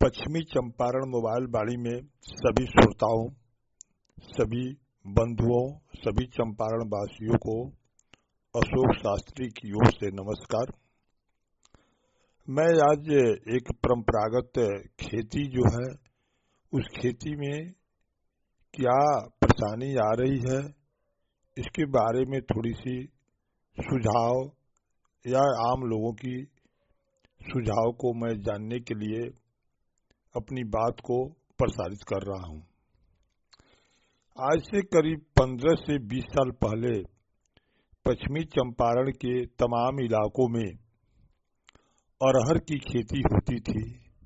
पश्चिमी चंपारण मोबाइल वाणी में सभी श्रोताओं, सभी बंधुओं, सभी चंपारण वासियों को अशोक शास्त्री की ओर से नमस्कार। मैं आज एक परंपरागत खेती जो है उस खेती में क्या परेशानी आ रही है इसके बारे में थोड़ी सी सुझाव या आम लोगों की सुझाव को मैं जानने के लिए अपनी बात को प्रसारित कर रहा हूं। आज से करीब 15 से 20 साल पहले पश्चिमी चंपारण के तमाम इलाकों में अरहर की खेती होती थी,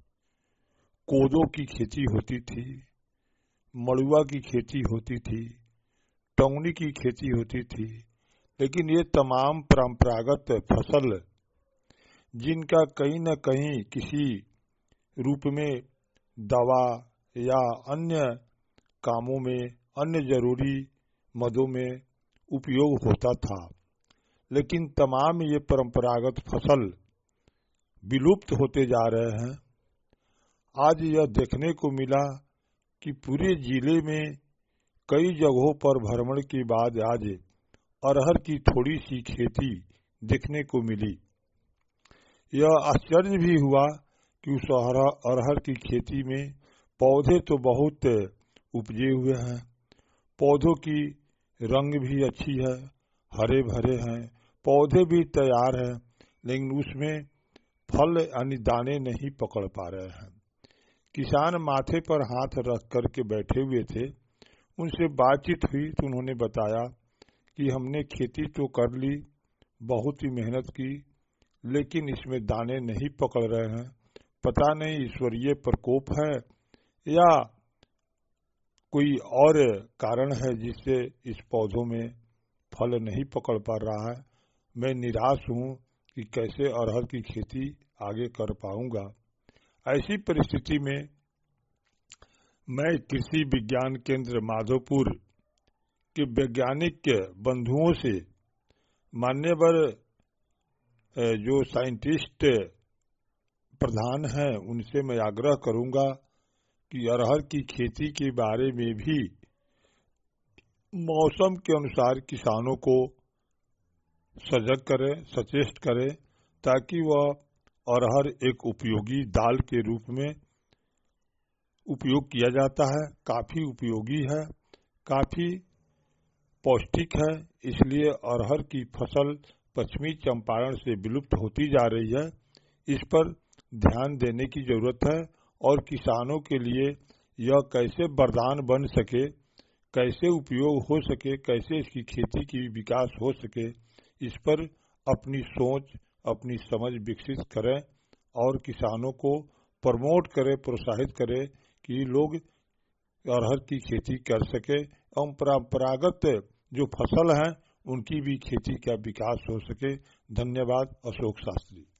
कोदो की खेती होती थी, मड़ुआ की खेती होती थी, टौंगनी की खेती होती थी। लेकिन ये तमाम परंपरागत फसल जिनका कहीं न कहीं किसी रूप में दवा या अन्य कामों में, अन्य जरूरी मदों में उपयोग होता था, लेकिन तमाम ये परंपरागत फसल विलुप्त होते जा रहे हैं। आज यह देखने को मिला कि पूरे जिले में कई जगहों पर भ्रमण के बाद आज अरहर की थोड़ी सी खेती देखने को मिली। यह आश्चर्य भी हुआ कि उस अरहर की खेती में पौधे तो बहुत उपजे हुए हैं, पौधों की रंग भी अच्छी है, हरे भरे हैं, पौधे भी तैयार हैं, लेकिन उसमें फल यानी दाने नहीं पकड़ पा रहे हैं। किसान माथे पर हाथ रख करके बैठे हुए थे। उनसे बातचीत हुई तो उन्होंने बताया कि हमने खेती तो कर ली, बहुत ही मेहनत की, लेकिन इसमें दाने नहीं पकड़ रहे हैं। पता नहीं ईश्वरीय प्रकोप है या कोई और कारण है जिससे इस पौधों में फल नहीं पकड़ पा रहा है। मैं निराश हूं कि कैसे अरहर की खेती आगे कर पाऊंगा। ऐसी परिस्थिति में मैं कृषि विज्ञान केंद्र माधोपुर के वैज्ञानिक बंधुओं से, मान्यवर जो साइंटिस्ट प्रधान हैं, उनसे मैं आग्रह करूंगा कि अरहर की खेती के बारे में भी मौसम के अनुसार किसानों को सजग करें, सचेष्ट करें, ताकि वह अरहर एक उपयोगी दाल के रूप में उपयोग किया जाता है, काफी उपयोगी है, काफी पौष्टिक है। इसलिए अरहर की फसल पश्चिमी चंपारण से विलुप्त होती जा रही है। इस पर ध्यान देने की जरूरत है और किसानों के लिए यह कैसे वरदान बन सके, कैसे उपयोग हो सके, कैसे इसकी खेती की विकास हो सके, इस पर अपनी सोच, अपनी समझ विकसित करें और किसानों को प्रमोट करें, प्रोत्साहित करें कि लोग अरहर की खेती कर सके एवं परंपरागत जो फसल हैं उनकी भी खेती का विकास हो सके। धन्यवाद। अशोक शास्त्री।